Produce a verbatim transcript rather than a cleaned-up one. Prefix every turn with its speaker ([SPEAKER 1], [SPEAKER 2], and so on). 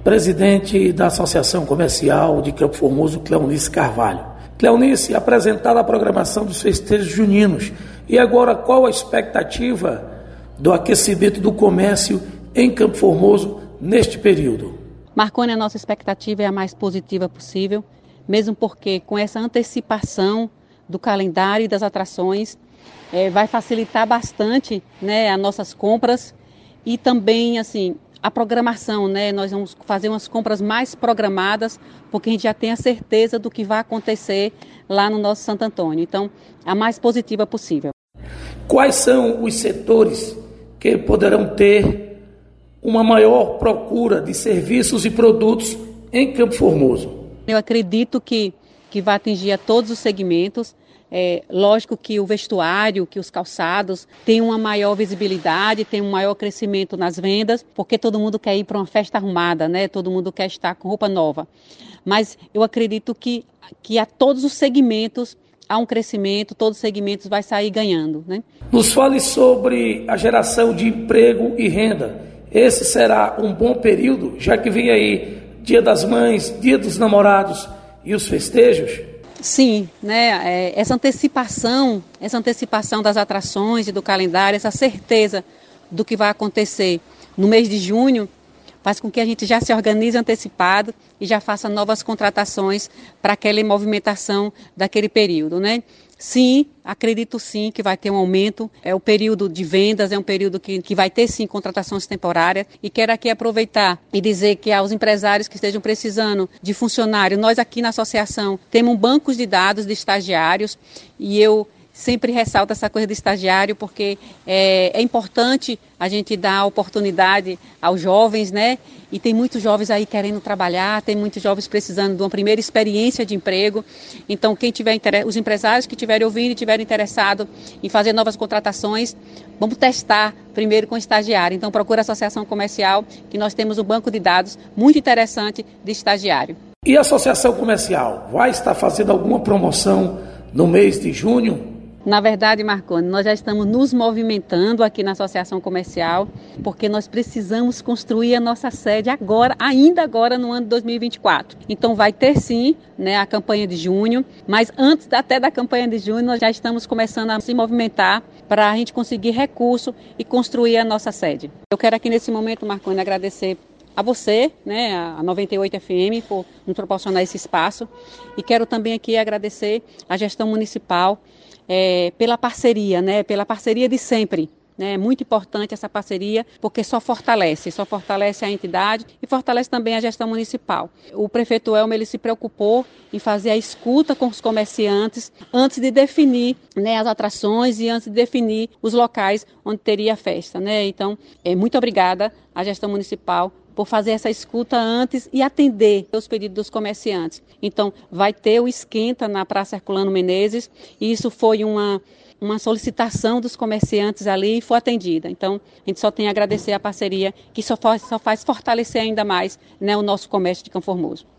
[SPEAKER 1] presidente da Associação Comercial de Campo Formoso, Cleonice Carvalho. Cleonice, apresentada a programação dos festejos juninos. E agora, qual a expectativa do aquecimento do comércio em Campo Formoso neste período?
[SPEAKER 2] Marconi, a nossa expectativa é a mais positiva possível, mesmo porque com essa antecipação do calendário e das atrações, é, vai facilitar bastante, né, as nossas compras e também, assim, a programação, né? Nós vamos fazer umas compras mais programadas, porque a gente já tem a certeza do que vai acontecer lá no nosso Santo Antônio. Então, a mais positiva possível.
[SPEAKER 1] Quais são os setores que poderão ter uma maior procura de serviços e produtos em Campo Formoso?
[SPEAKER 2] Eu acredito que, que vai atingir a todos os segmentos. É, lógico que o vestuário, que os calçados têm uma maior visibilidade, tem um maior crescimento nas vendas, porque todo mundo quer ir para uma festa arrumada, né? Todo mundo quer estar com roupa nova. Mas eu acredito que, que a todos os segmentos há um crescimento, todos os segmentos vai sair ganhando, né?
[SPEAKER 1] Nos fale sobre a geração de emprego e renda. Esse será um bom período, já que vem aí Dia das Mães, Dia dos Namorados e os festejos?
[SPEAKER 2] Sim, né? Essa antecipação, essa antecipação das atrações e do calendário, essa certeza do que vai acontecer no mês de junho, faz com que a gente já se organize antecipado e já faça novas contratações para aquela movimentação daquele período, né? Sim, acredito sim que vai ter um aumento. É o período de vendas, é um período que, que vai ter sim contratações temporárias. E quero aqui aproveitar e dizer que aos empresários que estejam precisando de funcionário, nós aqui na associação temos bancos de dados de estagiários e eu sempre ressalto essa coisa de estagiário porque é, é importante a gente dar oportunidade aos jovens, né? E tem muitos jovens aí querendo trabalhar, tem muitos jovens precisando de uma primeira experiência de emprego. Então, quem tiver interesse, os empresários que estiverem ouvindo e estiverem interessados em fazer novas contratações, vamos testar primeiro com estagiário. Então, procura a Associação Comercial, que nós temos um banco de dados muito interessante de estagiário.
[SPEAKER 1] E a Associação Comercial vai estar fazendo alguma promoção no mês de junho?
[SPEAKER 2] Na verdade, Marconi, nós já estamos nos movimentando aqui na Associação Comercial, porque nós precisamos construir a nossa sede agora, ainda agora no ano de dois mil e vinte e quatro. Então vai ter sim, né, a campanha de junho, mas antes até da campanha de junho nós já estamos começando a se movimentar para a gente conseguir recurso e construir a nossa sede. Eu quero aqui nesse momento, Marconi, agradecer a você, né, a noventa e oito F M, por nos proporcionar esse espaço, e quero também aqui agradecer a gestão municipal É, pela parceria, né, pela parceria de sempre. É muito importante essa parceria, porque só fortalece, só fortalece a entidade e fortalece também a gestão municipal. O prefeito Elmer, ele se preocupou em fazer a escuta com os comerciantes antes de definir, né, as atrações e antes de definir os locais onde teria a festa, né? Então, é, muito obrigada à gestão municipal por fazer essa escuta antes e atender os pedidos dos comerciantes. Então, vai ter o esquenta na Praça Herculano Menezes, e isso foi uma, uma solicitação dos comerciantes ali e foi atendida. Então, a gente só tem a agradecer a parceria, que só faz, só faz fortalecer ainda mais, né, o nosso comércio de Campo Formoso.